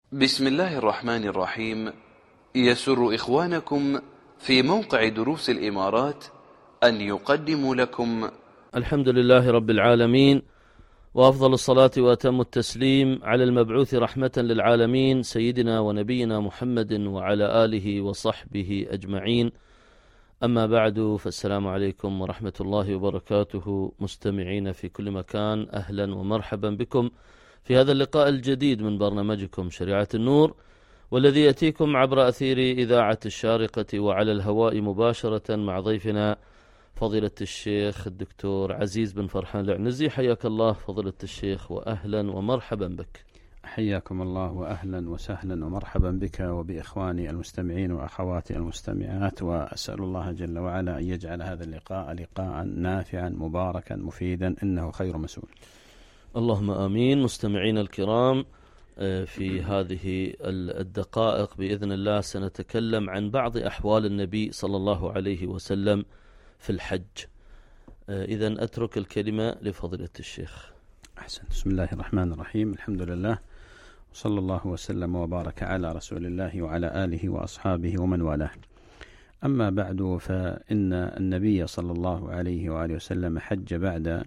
بسم الله الرحمن الرحيم. يسر إخوانكم في موقع دروس الإمارات أن يقدموا لكم الحمد لله رب العالمين، وأفضل الصلاة وأتم التسليم على المبعوث رحمة للعالمين سيدنا ونبينا محمد وعلى آله وصحبه أجمعين. أما بعد، فالسلام عليكم ورحمة الله وبركاته. مستمعين في كل مكان، أهلا ومرحبا بكم في هذا اللقاء الجديد من برنامجكم شريعة النور، والذي يأتيكم عبر أثير إذاعة الشارقة وعلى الهواء مباشرة مع ضيفنا فضيلة الشيخ الدكتور عزيز بن فرحان العنزي. حياك الله فضيلة الشيخ، وأهلا ومرحبا بك. حياكم الله وأهلا وسهلا ومرحبا بك وبإخواني المستمعين وأخواتي المستمعات، وأسأل الله جل وعلا أن يجعل هذا اللقاء لقاء نافعا مباركا مفيدا، إنه خير مسؤول. اللهم آمين. مستمعين الكرام، في هذه الدقائق بإذن الله سنتكلم عن بعض أحوال النبي صلى الله عليه وسلم في الحج. إذن أترك الكلمة لفضيلة الشيخ. أحسن. بسم الله الرحمن الرحيم. الحمد لله، وصلى الله وسلم وبارك على رسول الله وعلى آله وأصحابه ومن والاه. أما بعد، فإن النبي صلى الله عليه وآله وسلم حج بعد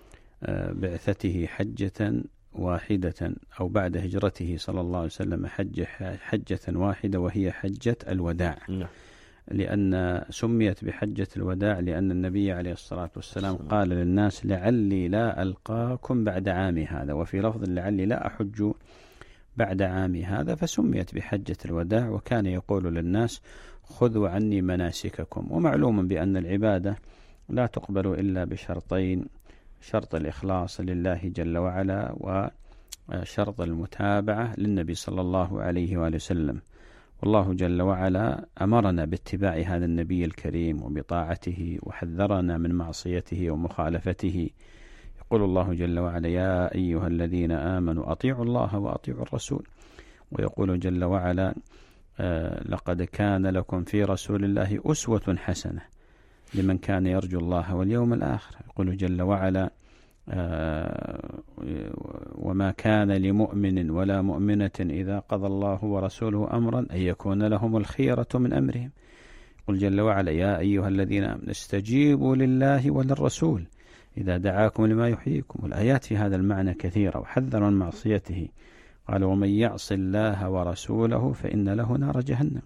بعثته حجة واحدة، أو بعد هجرته صلى الله عليه وسلم حجة واحدة، وهي حجة الوداع. لأن سميت بحجة الوداع لأن النبي عليه الصلاة والسلام قال للناس: لعلي لا ألقاكم بعد عامي هذا، وفي لفظ لعلي لا أحج بعد عامي هذا، فسميت بحجة الوداع. وكان يقول للناس: خذوا عني مناسككم. ومعلوم بأن العبادة لا تقبل إلا بشرطين: شرط الإخلاص لله جل وعلا، وشرط المتابعة للنبي صلى الله عليه وآله وسلم. والله جل وعلا أمرنا باتباع هذا النبي الكريم وبطاعته، وحذرنا من معصيته ومخالفته. يقول الله جل وعلا: يا أيها الذين آمنوا أطيعوا الله وأطيعوا الرسول. ويقول جل وعلا: لقد كان لكم في رسول الله أسوة حسنة لمن كان يرجو الله واليوم الآخر. يقول جل وعلا: وما كان لمؤمن ولا مؤمنة إذا قضى الله ورسوله أمرا أن يكون لهم الخيرة من أمرهم. يقول جل وعلا: يا أيها الذين آمنوا استجيبوا لله وللرسول إذا دعاكم لما يحييكم. والآيات في هذا المعنى كثيرة، وحذر من معصيته. قال: ومن يعص الله ورسوله فإن له نار جهنم.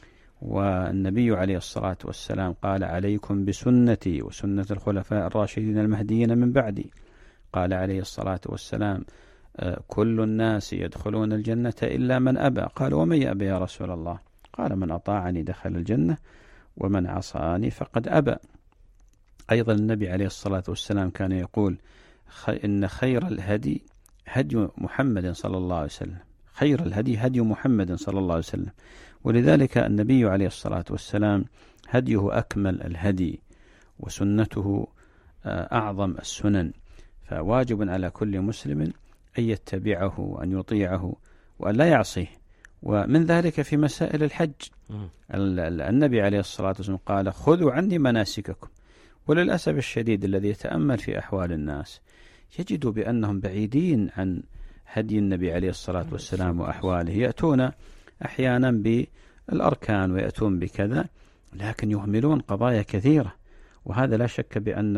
والنبي عليه الصلاة والسلام قال: عليكم بسنتي وسنة الخلفاء الراشدين المهديين من بعدي. قال عليه الصلاة والسلام: كل الناس يدخلون الجنة إلا من أبى. قال: ومن يأبى يا رسول الله؟ قال: من أطاعني دخل الجنة ومن عصاني فقد أبى. أيضا النبي عليه الصلاة والسلام كان يقول: إن خير الهدي هدي محمد صلى الله عليه وسلم. خير الهدي هدي محمد صلى الله عليه وسلم. ولذلك النبي عليه الصلاة والسلام هديه أكمل الهدي، وسنته أعظم السنن. فواجب على كل مسلم أن يتبعه وأن يطيعه وأن لا يعصيه. ومن ذلك في مسائل الحج، النبي عليه الصلاة والسلام قال: خذوا عني مناسككم. وللأسف الشديد الذي يتأمل في أحوال الناس يجد بأنهم بعيدين عن هدي النبي عليه الصلاة والسلام وأحواله. يأتون أحيانا بالأركان ويأتون بكذا، لكن يهملون قضايا كثيرة. وهذا لا شك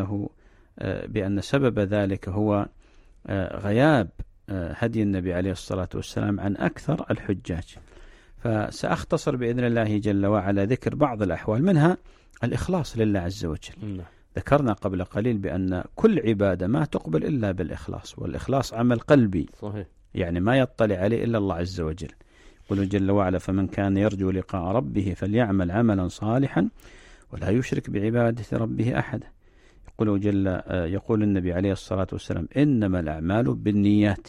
بأن سبب ذلك هو غياب هدي النبي عليه الصلاة والسلام عن أكثر الحجاج. فسأختصر بإذن الله جل وعلا ذكر بعض الأحوال، منها الإخلاص لله عز وجل. ذكرنا قبل قليل بأن كل عبادة ما تقبل إلا بالإخلاص، والإخلاص عمل قلبي. صحيح. يعني ما يطلع عليه إلا الله عز وجل. يقول جل وعلا: فمن كان يرجو لقاء ربه فليعمل عملا صالحا ولا يشرك بعبادة ربه أحدا. يقول النبي عليه الصلاة والسلام: إنما الأعمال بالنيات.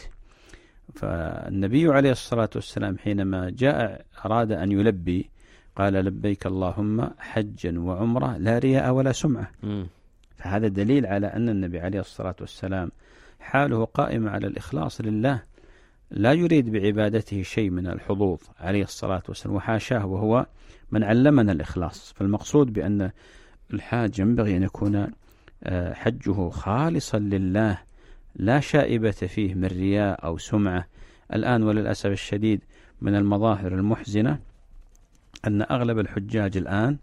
فالنبي عليه الصلاة والسلام حينما جاء أراد أن يلبي قال: لبيك اللهم حجا وعمرة لا رياء ولا سمعة. فهذا دليل على أن النبي عليه الصلاة والسلام حاله قائمة على الإخلاص لله، لا يريد بعبادته شيء من الحظوظ عليه الصلاة والسلام، وحاشاه، وهو من علمنا الإخلاص. فالمقصود بأن الحاج ينبغي أن يكون حجه خالصا لله، لا شائبة فيه من رياء أو سمعة. الآن وللأسف الشديد من المظاهر المحزنة أن أغلب الحجاج الآن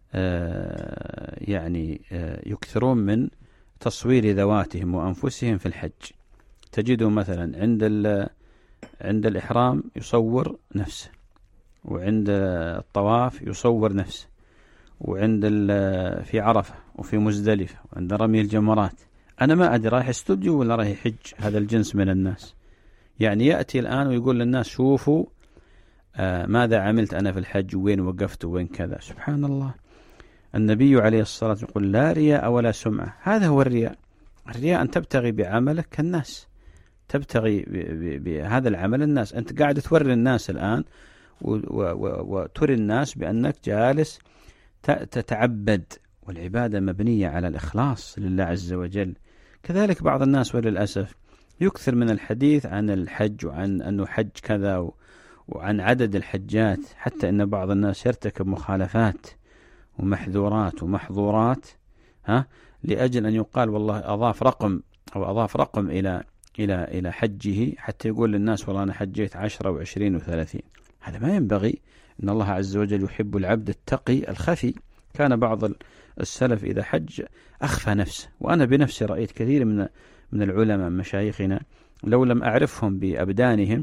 يكثرون من تصوير ذواتهم وأنفسهم في الحج. تجده مثلا عند الإحرام يصور نفسه، وعند الطواف يصور نفسه، وعند في عرفة وفي مزدلفة وعند رمي الجمرات. أنا ما أدري رايح استوديو ولا رايح يحج هذا الجنس من الناس. يعني يأتي الآن ويقول للناس شوفوا ماذا عملت أنا في الحج، وين وقفت وين كذا. سبحان الله. النبي عليه الصلاة والسلام يقول لا رياء ولا سمعة. هذا هو الرياء. الرياء أن تبتغي بعملك كالناس، تبتغي بهذا العمل الناس. أنت قاعد توري الناس الآن وتري الناس بأنك جالس تتعبد، والعبادة مبنية على الإخلاص لله عز وجل. كذلك بعض الناس وللأسف يكثر من الحديث عن الحج وعن أنه حج كذا وعن عدد الحجات، حتى أن بعض الناس يرتكب مخالفات ومحذورات ومحظورات لأجل أن يقال والله أضاف رقم إلى حجه، حتى يقول للناس والله أنا حجيت 10 و20 و30. هذا ما ينبغي. إن الله عز وجل يحب العبد التقي الخفي. كان بعض السلف إذا حج أخفى نفسه. وأنا بنفسي رأيت كثير من العلماء مشايخنا لو لم أعرفهم بأبدانهم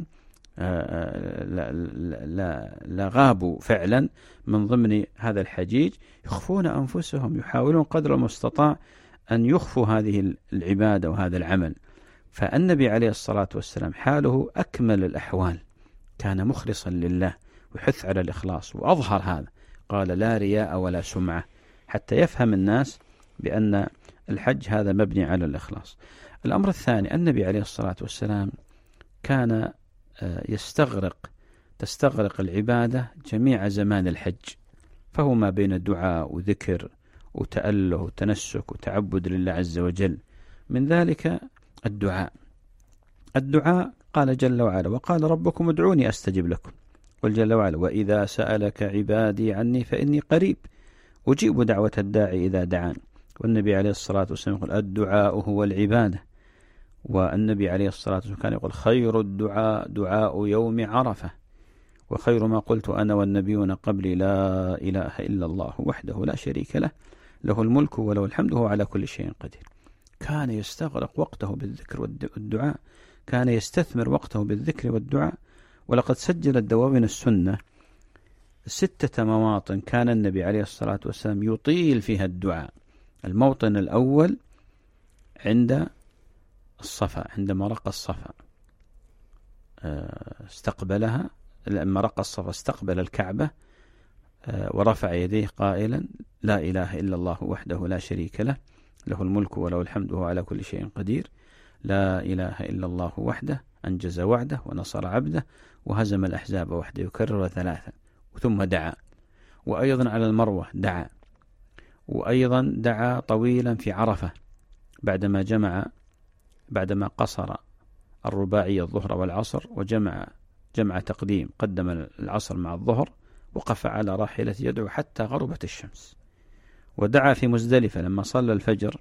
لا غابوا فعلا من ضمن هذا الحجيج، يخفون أنفسهم، يحاولون قدر المستطاع أن يخفوا هذه العبادة وهذا العمل. فالنبي عليه الصلاة والسلام حاله أكمل الأحوال، كان مخلصا لله ويحث على الإخلاص، وأظهر هذا. قال لا رياء ولا سمعة، حتى يفهم الناس بأن الحج هذا مبني على الإخلاص. الأمر الثاني، النبي عليه الصلاة والسلام كان تستغرق العبادة جميع زمان الحج، فهو ما بين دعاء وذكر وتأله وتنسك وتعبد لله عز وجل. من ذلك الدعاء قال جل وعلا وقال ربكم ادعوني أستجب لكم. قل جل وعلا وإذا سألك عبادي عني فإني قريب أجيب دعوة الداعي إذا دعان. والنبي عليه الصلاة والسلام يقول الدعاء هو العبادة. والنبي عليه الصلاة والسلام كان يقول خير الدعاء دعاء يوم عرفة، وخير ما قلت أنا والنبيون قبلي لا إله إلا الله وحده لا شريك له له الملك وله الحمد وهو على كل شيء قدير. كان يستغرق وقته بالذكر والدعاء، كان يستثمر وقته بالذكر والدعاء. ولقد سجل الدواوين السنة 6 مواطن كان النبي عليه الصلاة والسلام يطيل فيها الدعاء. الموطن الأول عند الصفا، عندما رقى الصفا استقبلها، لما رقى الصفا استقبل الكعبة ورفع يديه قائلا لا إله إلا الله وحده لا شريك له له الملك وله الحمد وهو على كل شيء قدير، لا إله إلا الله وحده أنجز وعده ونصر عبده وهزم الأحزاب وحده. يكرر 3. ثم دعا، وأيضا على المروة دعا، وأيضا دعا طويلا في عرفة بعدما قصر الرباعية الظهر والعصر وجمع تقديم، قدم العصر مع الظهر، وقف على راحلة يدعو حتى غربت الشمس. ودعا في مزدلفة لما صلى الفجر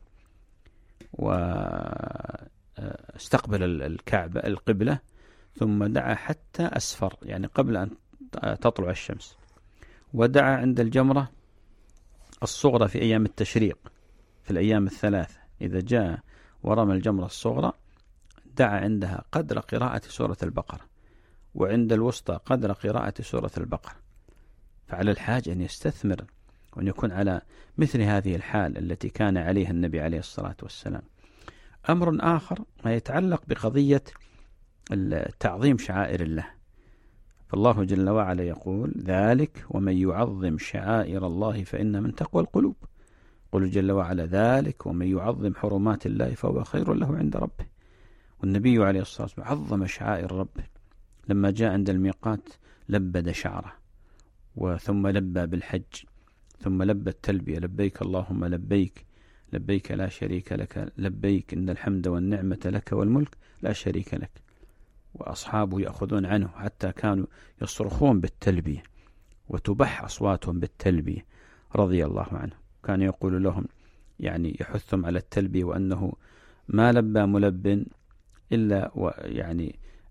واستقبل الكعبة القبلة، ثم دعا حتى أسفر، يعني قبل أن تطلع الشمس. ودعا عند الجمرة الصغرى في أيام التشريق، في الأيام 3 إذا جاء ورمى الجمرة الصغرى دعا عندها قدر قراءة سورة البقرة، وعند الوسطى قدر قراءة سورة البقرة. فعلى الحاج أن يستثمر وأن يكون على مثل هذه الحال التي كان عليها النبي عليه الصلاة والسلام. أمر آخر ما يتعلق بقضية تعظيم شعائر الله. فالله جل وعلا يقول ذلك ومن يعظم شعائر الله فإن من تقوى القلوب. قل جل وعلا ذلك ومن يعظم حرمات الله فهو خير له عند ربه. والنبي عليه الصلاة والسلام عظم شعائر ربه. لما جاء عند الميقات لبد شعره، وثم لبى بالحج، ثم لبى التلبية لبيك اللهم لبيك لبيك لا شريك لك لبيك إن الحمد والنعمة لك والملك لا شريك لك. وأصحابه يأخذون عنه حتى كانوا يصرخون بالتلبية وتبح أصواتهم بالتلبية رضي الله عنه. كان يقول لهم يعني يحثهم على التلبية، وأنه ما لبى ملب إلا يعني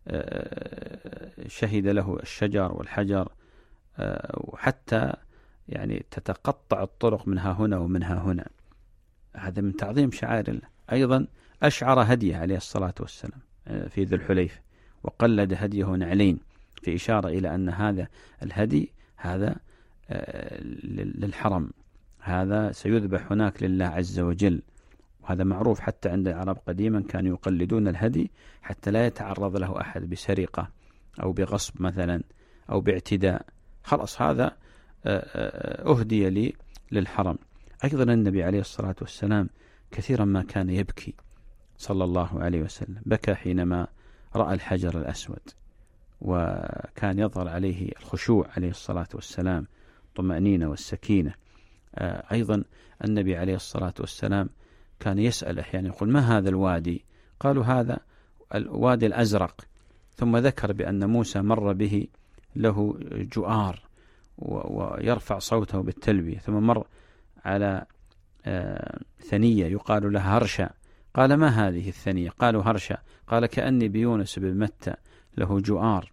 شهد له الشجر والحجر، وحتى يعني تتقطع الطرق منها هنا ومنها هنا. هذا من تعظيم شعائر الله. أيضا أشعر هديه عليه الصلاة والسلام في ذي الحليفة، وقلد هديه نعلين، في إشارة إلى أن هذا الهدي هذا للحرم، هذا سيذبح هناك لله عز وجل. وهذا معروف حتى عند العرب قديما، كانوا يقلدون الهدي حتى لا يتعرض له أحد بسرقة أو بغصب مثلا أو باعتداء. خلاص هذا أهدي لي للحرم. أيضا النبي عليه الصلاة والسلام كثيرا ما كان يبكي صلى الله عليه وسلم، بكى حينما رأى الحجر الأسود، وكان يظهر عليه الخشوع عليه الصلاة والسلام، الطمأنينة والسكينة. أيضا النبي عليه الصلاة والسلام كان يسأل أحيانا، يقول: ما هذا الوادي؟ قالوا: هذا الوادي الأزرق. ثم ذكر بأن موسى مر به له جؤار ويرفع صوته بالتلبية، ثم مر على ثنية يقال لها هرشة. قال: ما هذه الثنية؟ قالوا: هرشة. قال: كأني بيونس بن متى له جؤار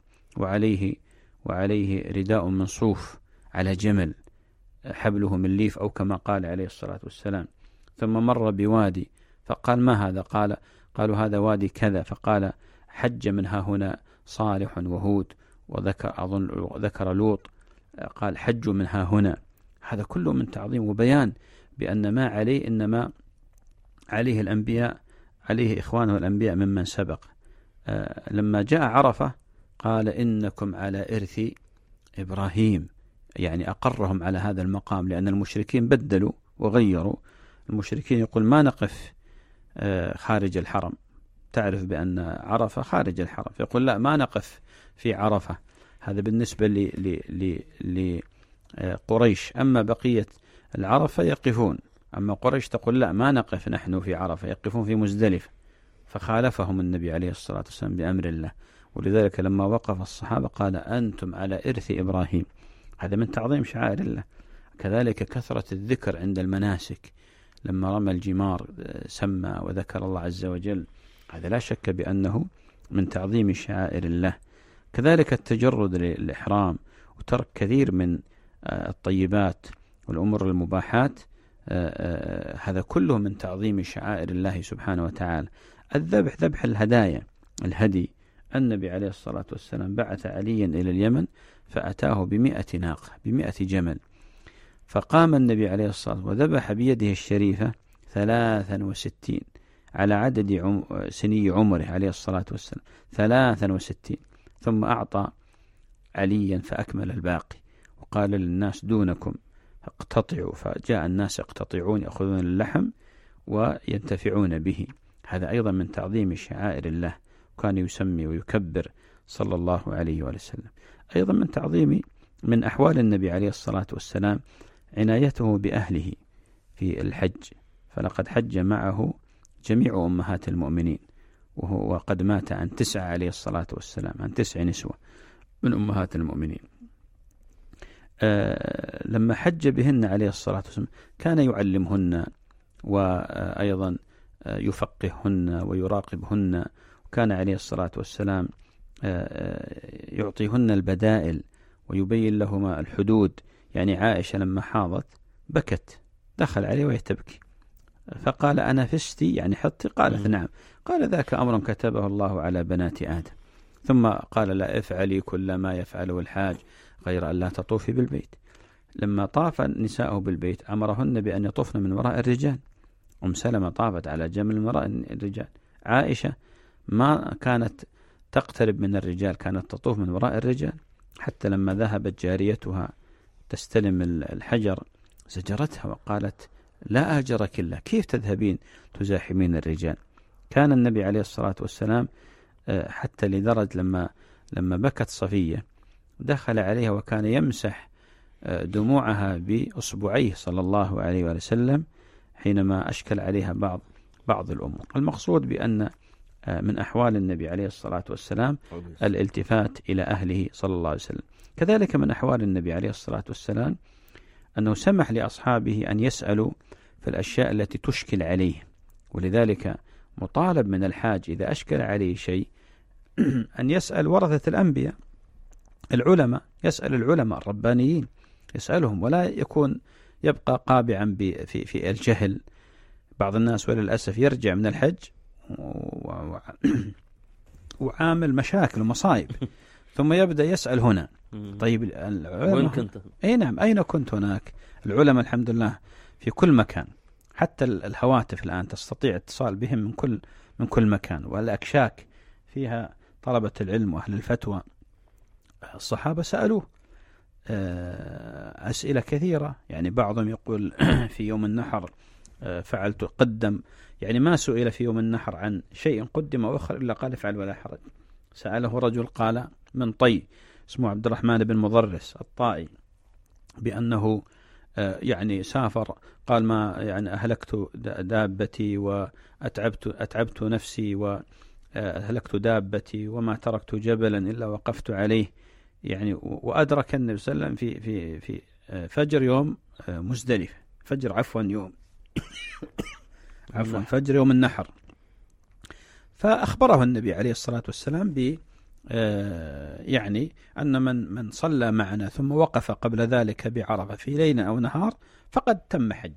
وعليه رداء من صوف على جمل حبله من ليف، أو كما قال عليه الصلاة والسلام. ثم مر بوادي فقال: ما هذا؟ قالوا: هذا وادي كذا. فقال: حج منها هنا صالح وهود، وذكر لوط، قال: حج منها هنا. هذا كله من تعظيم وبيان بأن ما عليه إنما عليه الأنبياء، عليه إخوانه الأنبياء ممن سبق. لما جاء عرفة قال: إنكم على إرث إبراهيم، يعني أقرهم على هذا المقام، لأن المشركين بدلوا وغيروا. المشركين يقول: ما نقف خارج الحرم، تعرف بأن عرفة خارج الحرم، فيقول: لا، ما نقف في عرفة. هذا بالنسبة لقريش. أما بقية العرفة يقفون، أما قريش تقول: لا، ما نقف نحن في عرفة، يقفون في مزدلفة. فخالفهم النبي عليه الصلاة والسلام بأمر الله. ولذلك لما وقف الصحابة قال: أنتم على إرث إبراهيم. هذا من تعظيم شعائر الله. كذلك كثرة الذكر عند المناسك، لما رمى الجمار سمى وذكر الله عز وجل، هذا لا شك بأنه من تعظيم شعائر الله. كذلك التجرد للإحرام وترك كثير من الطيبات والأمور المباحات، هذا كله من تعظيم شعائر الله سبحانه وتعالى. الذبح، ذبح الهدايا، الهدي. النبي عليه الصلاة والسلام بعث عليا إلى اليمن فأتاه ب100 ناقة، ب100 جمل. فقام النبي عليه الصلاة والسلام وذبح بيده الشريفة 63 على عدد سني عمره عليه الصلاة والسلام، 63. ثم أعطى عليا فأكمل الباقي، وقال للناس: دونكم اقتطعوا. فجاء الناس يقتطعون، يأخذون اللحم وينتفعون به. هذا أيضا من تعظيم شعائر الله، وكان يسمي ويكبر صلى الله عليه وسلم. أيضا من تعظيم من أحوال النبي عليه الصلاة والسلام عنايته بأهله في الحج، فلقد حج معه جميع أمهات المؤمنين، وهو قد مات عن 9 عليه الصلاة والسلام، عن 9 نسوة من أمهات المؤمنين. لما حج بهن عليه الصلاة والسلام كان يعلمهن، وأيضا يفقههن ويراقبهن، وكان عليه الصلاة والسلام يعطيهن البدائل ويبين لهما الحدود. يعني عائشة لما حاضت بكت، دخل عليه وهي تبكي، فقال: أنا فستي، يعني حطي؟ قالت: نعم. قال: ذاك أمر كتبه الله على بنات آدم. ثم قال: لا، افعلي كل ما يفعله الحاج غير أن لا تطوفي بالبيت. لما طاف نساءه بالبيت أمرهن بأن يطوفن من وراء الرجال. أم سلمة طافت على جمل من وراء الرجال. عائشة ما كانت تقترب من الرجال، كانت تطوف من وراء الرجال، حتى لما ذهبت جاريتها تستلم الحجر زجرتها وقالت: لا أجرك الله، كيف تذهبين تزاحمين الرجال؟ كان النبي عليه الصلاة والسلام حتى لدرجة لما بكت صفية دخل عليها وكان يمسح دموعها بأصبعيه صلى الله عليه وسلم حينما أشكل عليها بعض الأمور. المقصود بأن من أحوال النبي عليه الصلاة والسلام الالتفات إلى أهله صلى الله عليه وسلم. كذلك من أحوال النبي عليه الصلاة والسلام أنه سمح لأصحابه أن يسألوا في الأشياء التي تشكل عليه، ولذلك مطالب من الحاج إذا أشكل عليه شيء أن يسأل ورثة الأنبياء العلماء، يسأل العلماء الربانيين، يسألهم، ولا يبقى قابعا في الجهل. بعض الناس وللأسف يرجع من الحج وعامل مشاكل ومصائب ثم يبدأ يسأل هنا. طيب العلماء وين كنت؟ أي نعم، أين كنت هناك؟ العلماء الحمد لله في كل مكان، حتى الهواتف الآن تستطيع اتصال بهم من كل مكان، والأكشاك فيها طلبة العلم وأهل الفتوى. الصحابة سألوه أسئلة كثيرة، يعني بعضهم يقول في يوم النحر فعلت قدم، يعني ما سئل في يوم النحر عن شيء قدم أو أخر إلا قال افعل ولا حرج. سأله رجل قال من طي اسمه عبد الرحمن بن مضرس الطائي بأنه يعني سافر، قال ما يعني أهلكت دابتي وأتعبت نفسي وأهلكت دابتي وما تركت جبلا إلا وقفت عليه، يعني وأدرك النبي صلى الله عليه وسلم في فجر يوم مزدلفة، فجر يوم النحر. فأخبره النبي عليه الصلاة والسلام يعني أن من صلى معنا ثم وقف قبل ذلك بعرفة في ليل أو نهار فقد تم حج.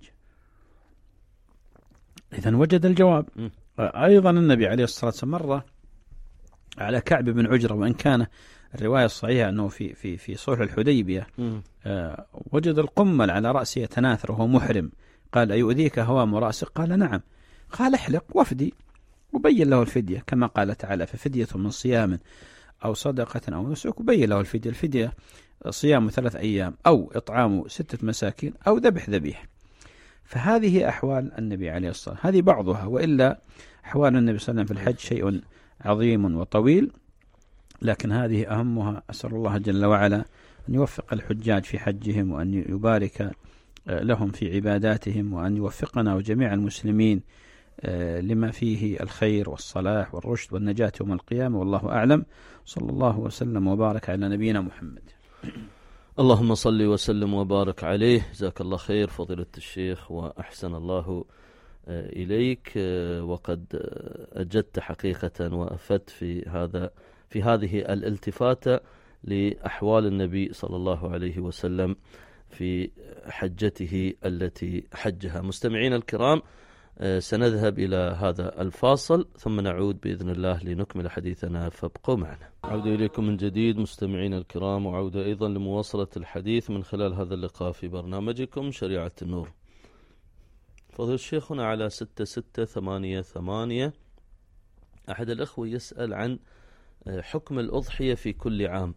إذن وجد الجواب. أيضا النبي عليه الصلاة والسلام مر على كعب بن عجرة، وإن كان الرواية الصحيحة أنه في صلح الحديبية وجد القمل على رأسه يتناثر وهو محرم، قال أيؤذيك هوام رأسك؟ قال نعم. قال احلق وافدي، وبين له الفدية كما قال تعالى ففدية من صيام أو صدقة أو نسك، وبين له الفدية صيام 3 أيام أو إطعام 6 مساكين أو ذبح ذبيح. فهذه أحوال النبي عليه الصلاة والسلام، هذه بعضها، وإلا أحوال النبي صلى الله عليه وسلم في الحج شيء عظيم وطويل، لكن هذه أهمها. أسأل الله جل وعلا أن يوفق الحجاج في حجهم، وأن يبارك لهم في عباداتهم، وأن يوفقنا وجميع المسلمين لما فيه الخير والصلاح والرشد والنجاة يوم القيامة. والله أعلم. صلى الله وسلم وبارك على نبينا محمد. اللهم صل وسلم وبارك عليه. جزاك الله خير فضيلة الشيخ، وأحسن الله إليك، وقد أجدت حقيقة وأفدت في هذه الالتفاتة لأحوال النبي صلى الله عليه وسلم في حجته التي حجها. مستمعين الكرام، سنذهب إلى هذا الفاصل ثم نعود بإذن الله لنكمل حديثنا، فابقوا معنا. عودة إليكم من جديد مستمعين الكرام، وعودة أيضا لمواصلة الحديث من خلال هذا اللقاء في برنامجكم شريعة النور. فضل شيخنا على 6688 أحد الأخوة يسأل عن حكم الأضحية في كل عام.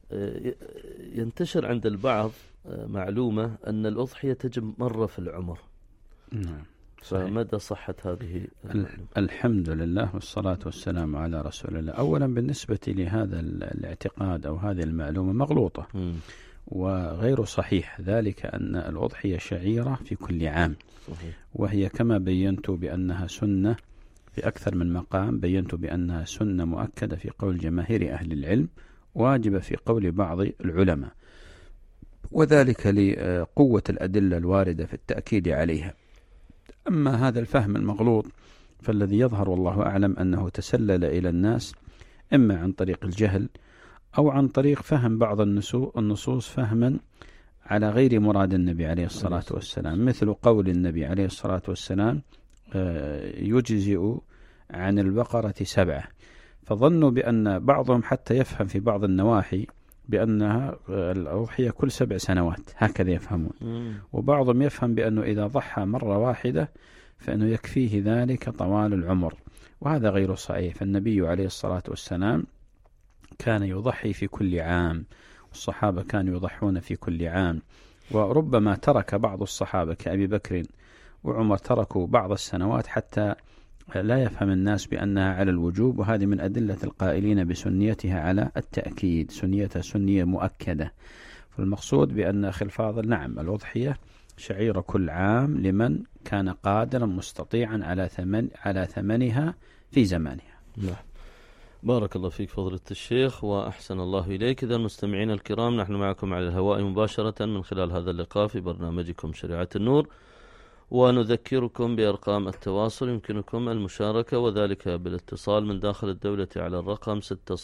ينتشر عند البعض معلومة أن الأضحية تجب مرة في العمر. نعم. فمدى صحة هذه المعلومة؟ الحمد لله والصلاة والسلام على رسول الله. أولا بالنسبة لهذا الاعتقاد أو هذه المعلومة مغلوطة وغير صحيح، ذلك أن الأضحية شعيرة في كل عام. صحيح. وهي كما بينت بأنها سنة في أكثر من مقام، بينت بأنها سنة مؤكدة في قول جماهير أهل العلم، واجبة في قول بعض العلماء، وذلك لقوة الأدلة الواردة في التأكيد عليها. أما هذا الفهم المغلوط فالذي يظهر والله أعلم أنه تسلل إلى الناس إما عن طريق الجهل أو عن طريق فهم بعض النصوص فهما على غير مراد النبي عليه الصلاة والسلام، مثل قول النبي عليه الصلاة والسلام يجزئ عن البقرة 7، فظنوا بأن بعضهم حتى يفهم في بعض النواحي بأنها الأضحية كل 7 سنوات، هكذا يفهمون. وبعضهم يفهم بأنه إذا ضحى مرة واحدة فإنه يكفيه ذلك طوال العمر، وهذا غير صحيح. فالنبي عليه الصلاة والسلام كان يضحي في كل عام، والصحابة كانوا يضحون في كل عام، وربما ترك بعض الصحابة كأبي بكر وعمر تركوا بعض السنوات حتى لا يفهم الناس بأنها على الوجوب، وهذه من أدلة القائلين بسنيتها على التأكيد، سنيتها سنية مؤكدة. فالمقصود بأن أخي الفاضل نعم الأضحية شعيرة كل عام لمن كان قادرا مستطيعا على ثمنها في زمانها. نعم. بارك الله فيك فضيلة الشيخ وأحسن الله إليك. إذا المستمعين الكرام، نحن معكم على الهواء مباشرة من خلال هذا اللقاء في برنامجكم شريعة النور، ونذكركم بأرقام التواصل يمكنكم المشاركة وذلك بالاتصال من داخل الدولة على الرقم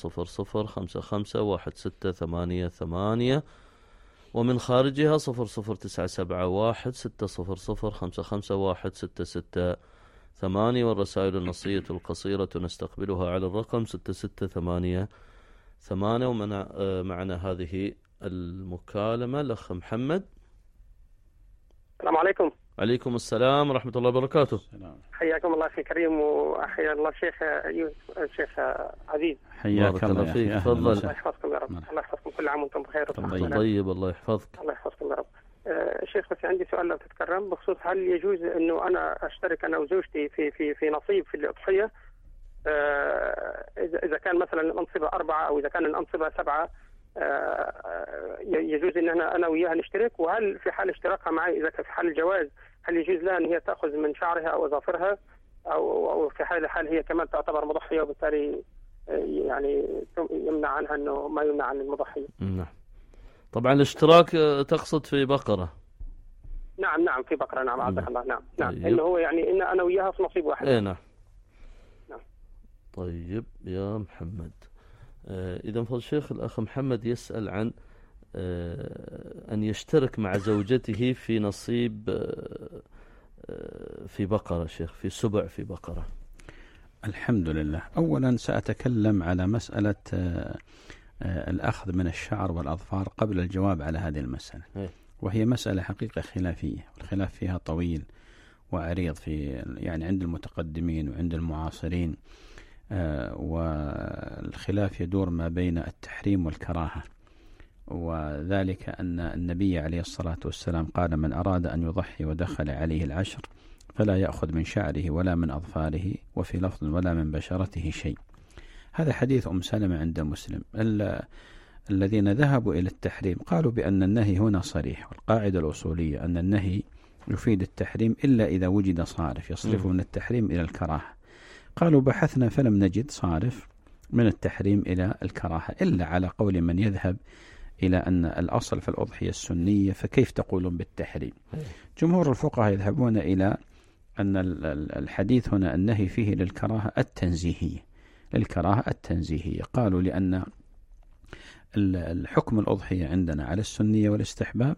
600551688 ومن خارجها 00971 والرسائل النصية القصيرة نستقبلها على الرقم 6688. ومعنا هذه المكالمة الأخ محمد. السلام عليكم. عليكم السلام ورحمة الله وبركاته. حياكم الله أخي كريم، وحيا الله الشيخ عزيز. حياك الله فيك. تفضل. الله يحفظكم يا رب. الله يحفظكم، كل عام وانتم بخير. طيب الله يحفظك. الله يحفظكم يا رب. شيخ بس عندي سؤال لو تتكرم بخصوص هل يجوز انه انا اشترك انا وزوجتي في نصيب في الأضحية، اذا كان مثلا الأنصبة 4 او اذا كان الأنصبة 7، يجوز ان انا وياها نشترك؟ وهل في حال اشتراكها معي اذا كان في حال الجواز هل يجوز لها ان هي تاخذ من شعرها او اظافرها، او في حال هي كمان تعتبر مضحية وبالتالي يعني يمنع عنها انه ما يمنع عن المضحية؟ نعم طبعا الاشتراك تقصد في بقرة. نعم في بقرة. نعم عزك الله. نعم طيب. انه هو يعني ان انا وياها في نصيب واحد. نعم. طيب يا محمد، إذا فضل الشيخ الأخ محمد يسأل عن أن يشترك مع زوجته في نصيب في بقرة شيخ، في سبع في بقرة. الحمد لله. أولا سأتكلم على مسألة الأخذ من الشعر والأظفار قبل الجواب على هذه المسألة، وهي مسألة حقيقة خلافية، والخلاف فيها طويل وعريض يعني عند المتقدمين وعند المعاصرين، والخلاف يدور ما بين التحريم والكراهة، وذلك أن النبي عليه الصلاة والسلام قال: من أراد أن يضحي ودخل عليه العشر فلا يأخذ من شعره ولا من أظفاره، وفي لفظ ولا من بشرته شيء. هذا حديث أم سلمة عند مسلم. الذين ذهبوا إلى التحريم قالوا بأن النهي هنا صريح، والقاعدة الأصولية أن النهي يفيد التحريم إلا إذا وجد صارف يصرفه من التحريم إلى الكراهة. قالوا بحثنا فلم نجد صارف من التحريم إلى الكراهة إلا على قول من يذهب إلى أن الأصل في الأضحية السنية، فكيف تقولون بالتحريم؟ جمهور الفقهاء يذهبون إلى أن الحديث هنا النهي فيه للكراهة التنزيهية. قالوا لأن الحكم الأضحية عندنا على السنية والاستحباب،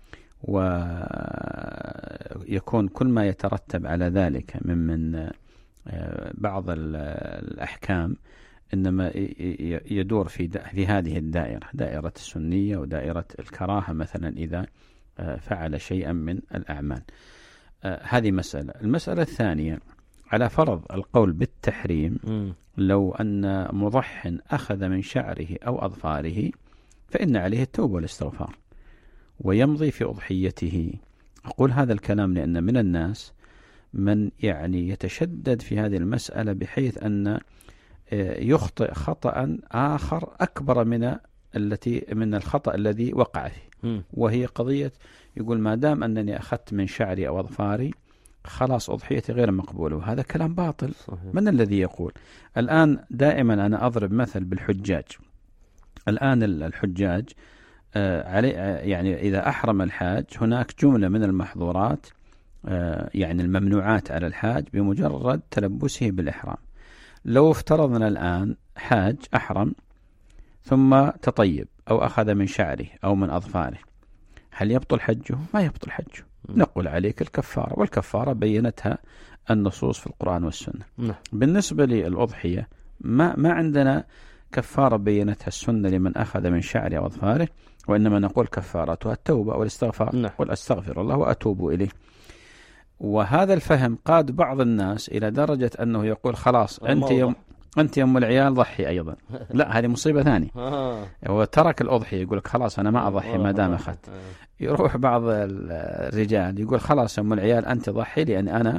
ويكون كل ما يترتب على ذلك من بعض الأحكام إنما يدور في هذه الدائرة، دائرة السنية ودائرة الكراهة مثلا إذا فعل شيئا من الأعمال. هذه مسألة. المسألة الثانية، على فرض القول بالتحريم، لو أن مضح أخذ من شعره أو أظفاره فإن عليه التوبة والاستغفار ويمضي في أضحيته. أقول هذا الكلام لأن من الناس من يعني يتشدد في هذه المسألة بحيث أن يخطئ خطأ آخر أكبر من الخطأ الذي وقع فيه، وهي قضية يقول ما دام أنني أخذت من شعري أو أظفاري خلاص أضحيتي غير مقبولة، وهذا كلام باطل. صحيح. من الذي يقول؟ الآن دائما أنا أضرب مثل بالحجاج. الآن الحجاج يعني إذا أحرم الحاج هناك جملة من المحظورات، يعني الممنوعات على الحاج بمجرد تلبسه بالإحرام. لو افترضنا الآن حاج أحرم ثم تطيب أو أخذ من شعره أو من أظفاره، هل يبطل حجه؟ ما يبطل حجه. نقول عليك الكفارة، والكفارة بينتها النصوص في القرآن والسنة. بالنسبة للأضحية ما عندنا كفارة بينتها السنة لمن أخذ من شعره أو أظفاره، وإنما نقول كفارتها التوبة والاستغفار. قل أستغفر الله وأتوب إليه. وهذا الفهم قاد بعض الناس إلى درجة أنه يقول خلاص أنت يوم العيال ضحي أيضا. لا، هذه مصيبة ثانية. وترك الأضحية يقول لك خلاص أنا ما أضحي ما دام أخذت. يروح بعض الرجال يقول خلاص يوم العيال أنت ضحي لأن أنا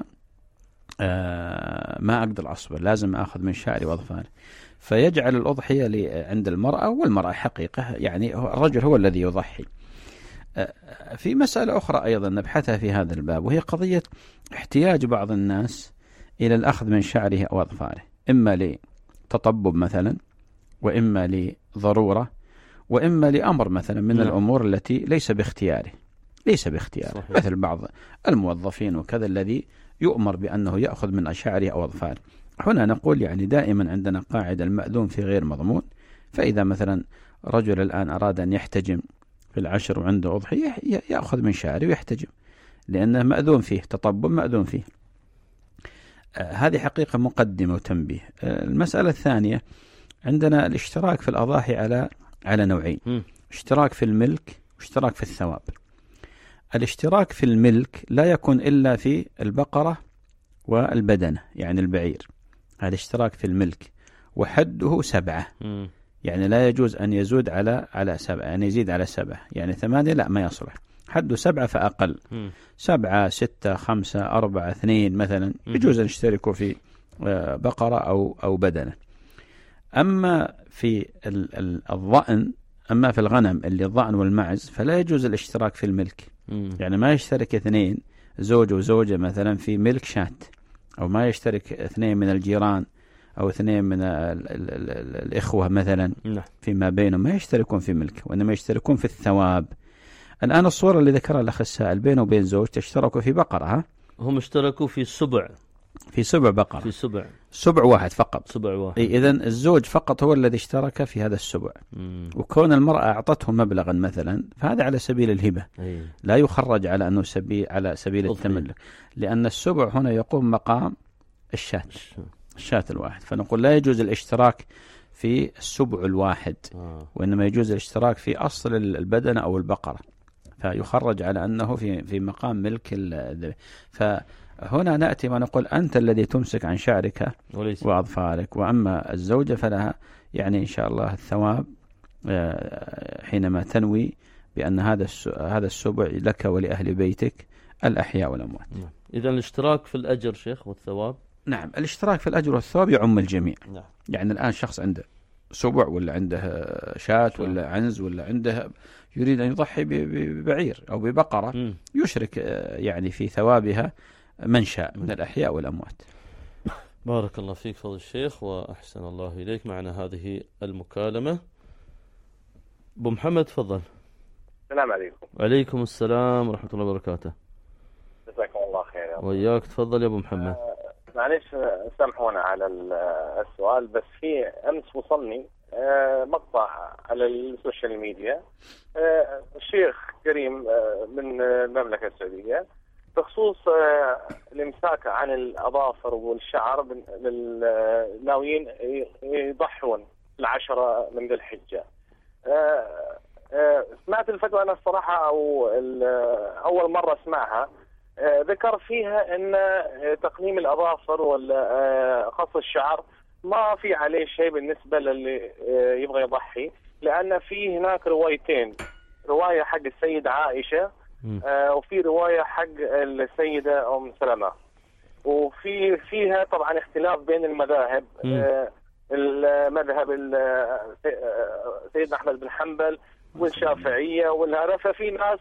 ما أقدر أصبر، لازم أخذ من شعري وأظفاري. فيجعل الأضحية عند المرأة، والمرأة حقيقة يعني الرجل هو الذي يضحي. في مسألة أخرى أيضا نبحثها في هذا الباب، وهي قضية احتياج بعض الناس إلى الأخذ من شعره أو أظفاره، إما لتطبب مثلا، وإما لضرورة، وإما لأمر مثلا من الأمور التي ليس باختياره. ليس باختياره. صحيح. مثل بعض الموظفين وكذا الذي يؤمر بأنه يأخذ من أشعاره أو أظفاره. هنا نقول يعني دائما عندنا قاعدة المأذون في غير مضمون. فإذا مثلا رجل الآن أراد أن يحتجم في العشر وعنده أضحية يأخذ من شعره ويحتجم، لأنه مأذون فيه، تطبب مأذون فيه. هذه حقيقة مقدمة وتنبيه. المسألة الثانية عندنا الاشتراك في الأضاحي على نوعين، اشتراك في الملك واشتراك في الثواب. الاشتراك في الملك لا يكون إلا في البقرة والبدنة، يعني البعير، هذا اشتراك في الملك، وحده 7. يعني لا يجوز أن يزود على 7، يعني يزيد على 7، يعني 8 لا ما يصلح، حده 7 فأقل. 7 6 5 4 2 مثلا يجوز أن يشتركوا في بقرة أو بدنة. أما في الضأن، أما في الغنم اللي الضأن والمعز فلا يجوز الاشتراك في الملك. يعني ما يشترك 2 زوج وزوجة مثلا في ملك شاة، أو ما يشترك 2 من الجيران أو 2 من الإخوة مثلا فيما بينهم، ما يشتركون في ملك، وإنما يشتركون في الثواب. الآن الصورة اللي ذكرها الأخ السائل بينه وبين زوج اشتركوا في بقرة، ها؟ هم اشتركوا في سبع بقرة، في سبع واحد فقط. سبع واحد. إذن الزوج فقط هو الذي اشترك في هذا السبع. وكون المرأة أعطته مبلغا مثلا فهذا على سبيل الهبة، لا يخرج على أنه على سبيل التملك، لأن السبع هنا يقوم مقام الشاة الواحد. فنقول لا يجوز الاشتراك في السبع الواحد، وإنما يجوز الاشتراك في أصل البدنة أو البقرة، فيخرج على أنه في مقام ملك فهنا نأتي ونقول أنت الذي تمسك عن شعرك وأظفارك، وأما الزوجة فلها يعني إن شاء الله الثواب حينما تنوي بأن هذا السبع لك ولأهل بيتك الأحياء والأموات. إذن الاشتراك في الأجر شيخ والثواب. نعم، الاشتراك في الأجر والثواب يعم الجميع. يعني الآن شخص عنده سبع ولا عنده شاة ولا عنز ولا عنده يريد أن يضحي ببعير أو ببقرة، يشرك يعني في ثوابها من شاء من الأحياء والأموات. بارك الله فيك فضل الشيخ وأحسن الله إليك. معنا هذه المكالمة. أبو محمد تفضل. السلام عليكم. وعليكم السلام ورحمة الله وبركاته. جزاكم الله خير. وإياك. تفضل يا أبو محمد. معليش سامحونا على السؤال، بس في أمس وصلني مقطع على السوشيال ميديا الشيخ كريم من المملكة السعودية بخصوص الإمساك عن الأظافر والشعر للناويين يضحون 10 من ذي الحجة. سمعت الفتوى أنا الصراحة أول مرة أسمعها. ذكر فيها أن تقليم الأظافر ولا خص الشعر ما في عليه شيء بالنسبة للي يبغى يضحي، لأن في هناك روايتين، رواية حق السيدة عائشة وفي رواية حق السيدة أم سلمة، فيها طبعا اختلاف بين المذاهب. المذهب سيدنا أحمد بن حنبل والشافعية والهرة، ففي ناس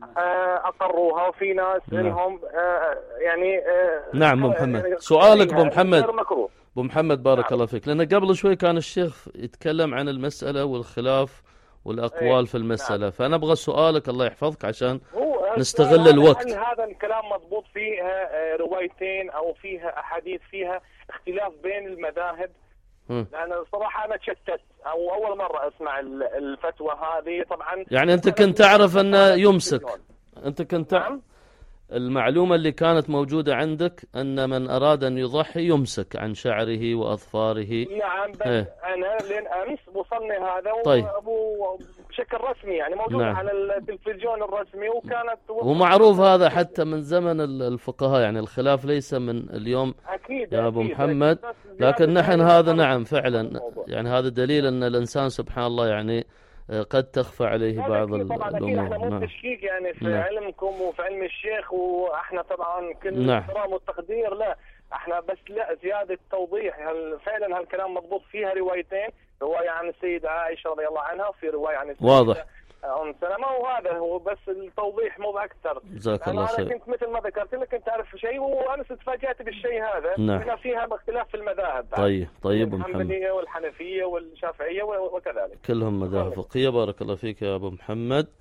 أقروها وفي ناس منهم يعني نعم. أبو محمد سؤالك أبو محمد. أبو محمد بارك الله فيك، لأن قبل شوي كان الشيخ يتكلم عن المسألة والخلاف والأقوال في المسألة، فأنا أبغى سؤالك الله يحفظك عشان نستغل الوقت. هل هذا الكلام مضبوط فيها روايتين أو فيها أحاديث فيها اختلاف بين المذاهب؟ أنا صراحة أنا تشتت أو أول مرة أسمع الفتوى هذه. طبعا يعني أنت كنت تعرف أنه يمسك، أنت كنت المعلومة اللي كانت موجودة عندك أن من أراد أن يضحي يمسك عن شعره وأظفاره. نعم، بس أنا لين أمس وصلني هذا طيب. بشكل رسمي يعني موجود على التلفزيون الرسمي، وكانت ومعروف هذا حتى من زمن الفقهاء، يعني الخلاف ليس من اليوم أكيد يا أبو محمد. لكن نحن هذا نعم فعلا يعني هذا دليل أن الإنسان سبحان الله يعني قد تخفى عليه بعض الأمور. احنا مو تشكيك يعني في علمكم وفي علم الشيخ، واحنا طبعا كل احترام والتقدير لا احنا بس لا زيادة توضيح. هل فعلا هالكلام مضبوط؟ فيها روايتين، رواية عن السيدة عائشة رضي الله عنها وفي رواية عن السيدة واضح أم سلمة، وهذا هو بس التوضيح مو أكثر. جزاك الله خير. أنا كنت مثل ما ذكرت لك كنت أعرف شيء وأنا تفاجأت بالشيء هذا. هنا فيها اختلاف في المذاهب. طيب محمد. الحنبلية والحنفية والشافعية وكذلك كلهم مذاهب فقهية. بارك الله فيك يا أبو محمد.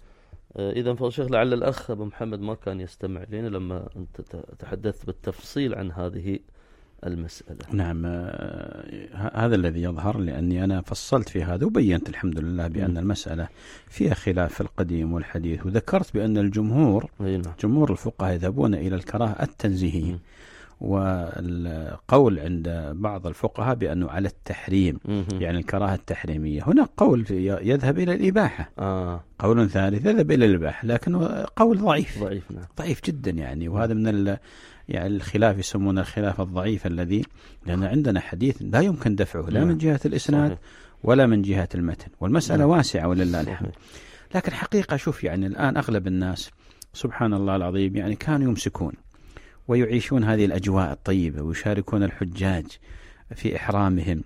إذا فالشيخ لعل الأخ أبو محمد ما كان يستمع لنا لما أنت تحدثت بالتفصيل عن هذه المسألة. نعم، هذا الذي يظهر، لأني أنا فصلت في هذا وبينت الحمد لله بأن المسألة فيها خلاف في القديم والحديث، وذكرت بأن الجمهور جمهور الفقهاء يذهبون إلى الكراهة التنزيهية، والقول عند بعض الفقهاء بأنه على التحريم، يعني الكراهة التحريمية. هناك قول يذهب إلى الإباحة، قول ثالث يذهب إلى الإباحة، لكن قول ضعيف نعم. ضعيف جدا يعني. وهذا من يعني الخلاف يسمونه الخلاف الضعيف الذي، لأن عندنا حديث لا يمكن دفعه لا من جهة الإسناد ولا من جهة المتن، والمسألة واسعة ولله الحمد. لكن حقيقة شوف، يعني الآن أغلب الناس سبحان الله العظيم يعني كانوا يمسكون ويعيشون هذه الأجواء الطيبة ويشاركون الحجاج في إحرامهم،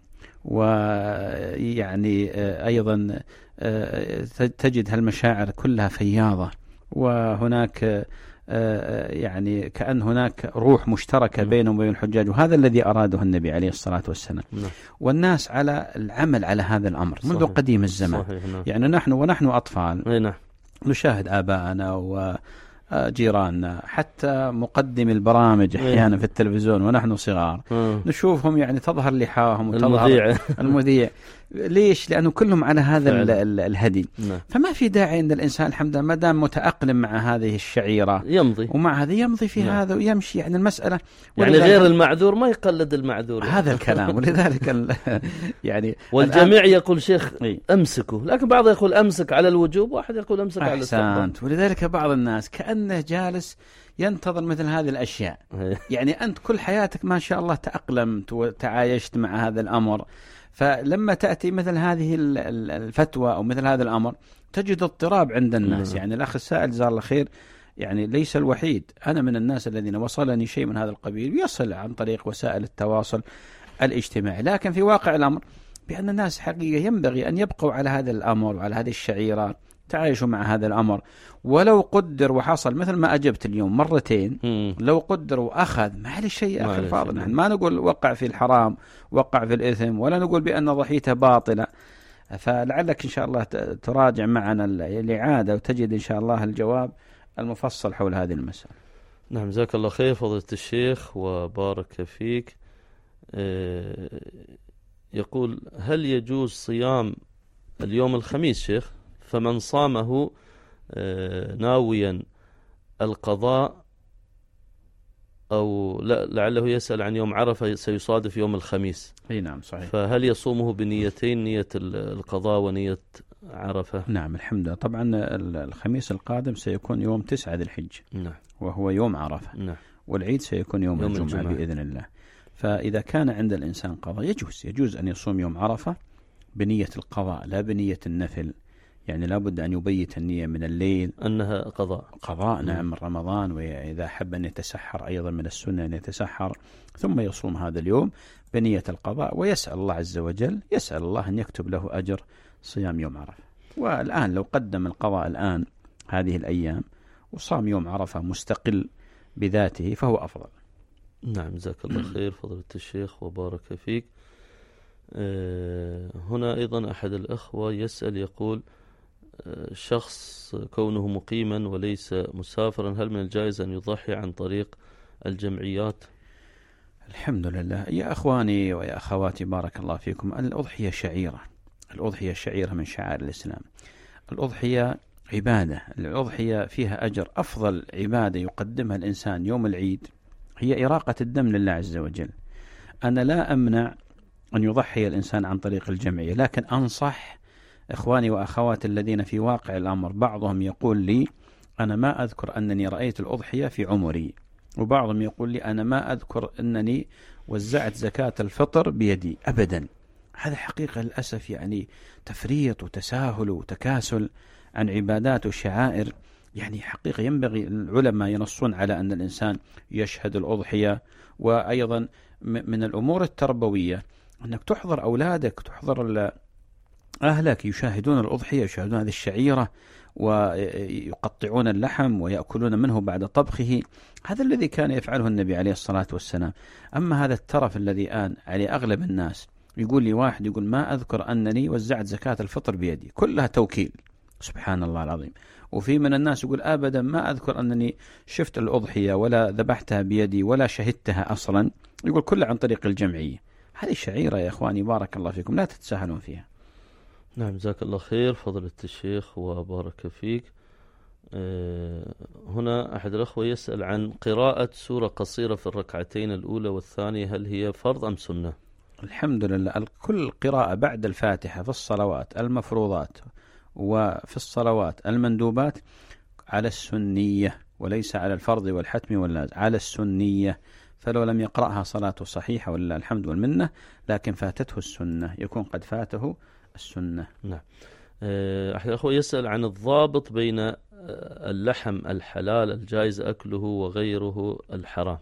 ويعني أيضا تجد هالمشاعر كلها فياضة، وهناك يعني كأن هناك روح مشتركة بينهم وبين الحجاج، وهذا الذي أراده النبي عليه الصلاة والسلام. والناس على العمل على هذا الأمر منذ قديم الزمان. يعني نحن أطفال نشاهد آباءنا وجيراننا، حتى مقدم البرامج أحيانا في التلفزيون ونحن صغار نشوفهم، يعني تظهر لحاهم وتظهر المذيع. ليش؟ لأنه كلهم على هذا الهدي. فما في داعي أن الإنسان الحمد لله ما دام متأقلم مع هذه الشعيرة يمضي، ومع هذا يمضي في هذا ويمشي. يعني المسألة يعني غير المعذور ما يقلد المعذور، هذا الكلام. ولذلك يعني والجميع يقول شيخ أمسكه، لكن بعض يقول أمسك على الوجوب، واحد يقول أمسك على الاستحباب. ولذلك بعض الناس كأنه جالس ينتظر مثل هذه الأشياء. يعني أنت كل حياتك ما شاء الله تأقلمت وتعايشت مع هذا الأمر، فلما تأتي مثل هذه الفتوى أو مثل هذا الأمر تجد اضطراب عند الناس. يعني الأخ السائل جزاه الله خير يعني ليس الوحيد، أنا من الناس الذين وصلني شيء من هذا القبيل، يصل عن طريق وسائل التواصل الاجتماعي. لكن في واقع الأمر بأن الناس حقيقة ينبغي أن يبقوا على هذا الأمر وعلى هذه الشعيرة، تعايشوا مع هذا الأمر. ولو قدر وحصل مثل ما أجبت اليوم مرتين، لو قدر وأخذ ما عليه شيء آخر فاضل. نحن ما نقول وقع في الحرام وقع في الإثم، ولا نقول بأن ضحيته باطلة. فلعلك إن شاء الله تراجع معنا الإعادة وتجد إن شاء الله الجواب المفصل حول هذه المسألة. نعم، جزاك الله خير فضيلة الشيخ وبارك فيك. يقول هل يجوز صيام اليوم الخميس شيخ، فمن صامه ناويا القضاء، أو لا لعله يسأل عن يوم عرفة سيصادف يوم الخميس. أي نعم صحيح. فهل يصومه بنيتين، نية القضاء ونية عرفة؟ نعم الحمد لله. طبعا الخميس القادم سيكون يوم 9 ذي الحجة، نعم، وهو يوم عرفة، نعم، والعيد سيكون يوم الجمعة بإذن الله. فإذا كان عند الإنسان قضاء يجوز أن يصوم يوم عرفة بنية القضاء لا بنية النفل. يعني لابد أن يبيت النية من الليل أنها قضاء. نعم من رمضان، وإذا حب أن يتسحر أيضا من السنة أن يتسحر، ثم يصوم هذا اليوم بنية القضاء، ويسأل الله عز وجل، يسأل الله أن يكتب له أجر صيام يوم عرفة. والآن لو قدم القضاء الآن هذه الأيام وصام يوم عرفة مستقل بذاته فهو أفضل. نعم، جزاك الله خير فضيلة الشيخ وبارك فيك. هنا أيضا أحد الأخوة يسأل يقول شخص كونه مقيما وليس مسافرا، هل من الجائز أن يضحي عن طريق الجمعيات؟ الحمد لله يا أخواني ويا أخواتي بارك الله فيكم. الأضحية شعيرة، الأضحية شعيرة من شعائر الإسلام. الأضحية عبادة، الأضحية فيها أجر. أفضل عبادة يقدمها الإنسان يوم العيد هي إراقة الدم لله عز وجل. أنا لا أمنع أن يضحي الإنسان عن طريق الجمعية، لكن أنصح إخواني وأخواتي الذين في واقع الأمر، بعضهم يقول لي أنا ما أذكر أنني رأيت الأضحية في عمري، وبعضهم يقول لي أنا ما أذكر أنني وزعت زكاة الفطر بيدي أبدا. هذا حقيقة للأسف يعني تفريط وتساهل وتكاسل عن عبادات وشعائر. يعني حقيقة ينبغي العلماء ينصون على أن الإنسان يشهد الأضحية. وأيضا من الأمور التربوية أنك تحضر أولادك، تحضر أهلك يشاهدون الأضحية، يشاهدون هذه الشعيرة، ويقطعون اللحم ويأكلون منه بعد طبخه. هذا الذي كان يفعله النبي عليه الصلاة والسلام. أما هذا الترف الذي الآن عليه أغلب الناس، يقول لي واحد يقول ما أذكر أنني وزعت زكاة الفطر بيدي، كلها توكيل، سبحان الله العظيم. وفي من الناس يقول أبدا ما أذكر أنني شفت الأضحية ولا ذبحتها بيدي ولا شهدتها أصلا، يقول كله عن طريق الجمعية. هذه شعيرة يا إخواني بارك الله فيكم، لا تتساهلون فيها. نعم جزاك الله خير فضيلة الشيخ وبارك فيك. هنا أحد الأخوة يسأل عن قراءة سورة قصيرة في الركعتين الأولى والثانية، هل هي فرض أم سنة؟ الحمد لله كل قراءة بعد الفاتحة في الصلوات المفروضات وفي الصلوات المندوبات على السنية وليس على الفرض والحتم واللازم، على السنية. فلو لم يقرأها صلاته صحيحة ولله الحمد والمنة، لكن فاتته السنة يكون قد فاته السنة. نعم. أحد الأخوة يسأل عن الضابط بين اللحم الحلال الجائز أكله وغيره الحرام.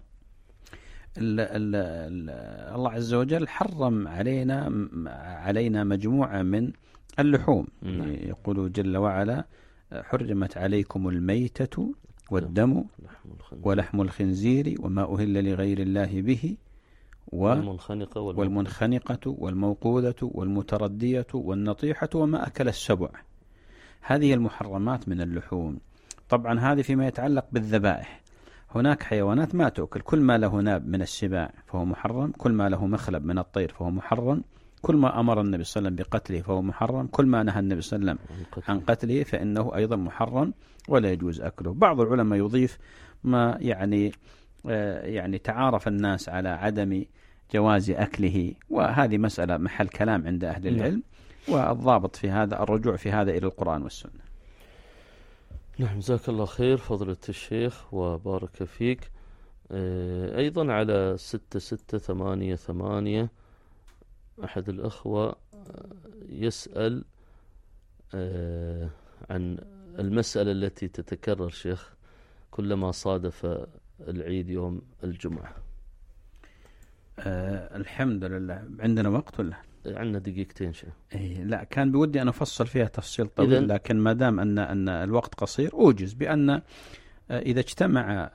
الله عز وجل حرم علينا مجموعة من اللحوم. يقول جل وعلا حرمت عليكم الميتة والدم ولحم الخنزير وما أهل لغير الله به والمنخنقة والموقوذة والمتردية والنطيحة وما أكل السبع. هذه المحرمات من اللحوم. طبعا هذه فيما يتعلق بالذبائح. هناك حيوانات ما تؤكل، كل ما له ناب من السباع فهو محرم، كل ما له مخلب من الطير فهو محرم، كل ما أمر النبي صلى الله عليه وسلم بقتله فهو محرم، كل ما نهى النبي صلى الله عليه وسلم عن قتله فإنه أيضا محرم ولا يجوز أكله. بعض العلماء يضيف ما يعني تعارف الناس على عدم جواز أكله، وهذه مسألة محل كلام عند أهل العلم، والضابط في هذا الرجوع في هذا إلى القرآن والسنة. نعم جزاك الله خير فضيلة الشيخ وبارك فيك. أيضا على 6688 أحد الأخوة يسأل عن المسألة التي تتكرر شيخ كلما صادف العيد يوم الجمعة. الحمد لله. عندنا وقت ولا؟ عندنا دقيقتين شيخ. لا كان بودي أن أفصل فيها تفصيل طويل، لكن ما دام أن الوقت قصير أوجز بأن إذا اجتمع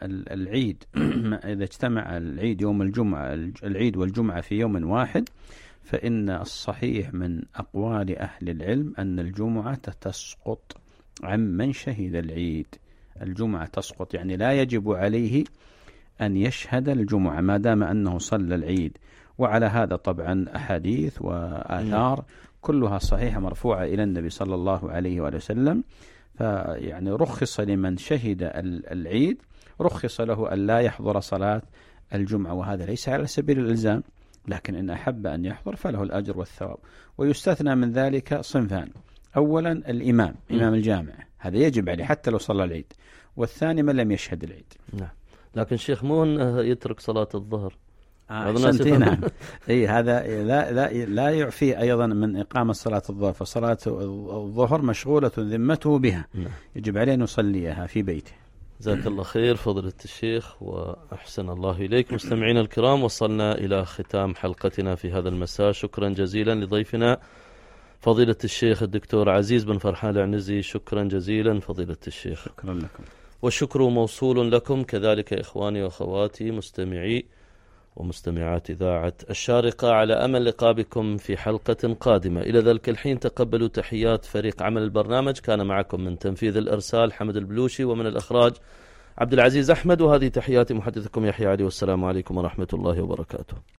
العيد يوم الجمعة، العيد والجمعة في يوم واحد، فإن الصحيح من أقوال أهل العلم أن الجمعة تسقط عمن شهد العيد. الجمعة تسقط، يعني لا يجب عليه أن يشهد الجمعة ما دام أنه صلى العيد. وعلى هذا طبعا أحاديث وآثار كلها صحيحة مرفوعة إلى النبي صلى الله عليه وآله وسلم. فيعني رخص لمن شهد العيد، رخص له أن لا يحضر صلاة الجمعة، وهذا ليس على سبيل الإلزام، لكن إن أحب أن يحضر فله الأجر والثواب. ويستثنى من ذلك صنفان: أولا الإمام، إمام الجامع، هذا يجب عليه حتى لو صلى العيد، والثاني من لم يشهد العيد. نعم. لكن شيخ مو يترك صلاة الظهر. نعم. هذا لا يعفي أيضا من إقامة صلاة الظهر، فصلاة الظهر مشغولة ذمته بها، يجب عليه أن يصليها في بيته. جزاك الله خير فضيلة الشيخ وأحسن الله إليك. مستمعينا الكرام، وصلنا إلى ختام حلقتنا في هذا المساء. شكرا جزيلا لضيفنا فضيلة الشيخ الدكتور عزيز بن فرحان العنزي. شكرا جزيلا فضيلة الشيخ. شكرا لكم. والشكر موصول لكم كذلك إخواني وأخواتي مستمعي ومستمعات إذاعة الشارقة، على أمل لقائكم في حلقة قادمة. إلى ذلك الحين تقبلوا تحيات فريق عمل البرنامج. كان معكم من تنفيذ الإرسال حمد البلوشي، ومن الإخراج عبد العزيز أحمد، وهذه تحياتي محدثكم يحيى علي، والسلام عليكم ورحمة الله وبركاته.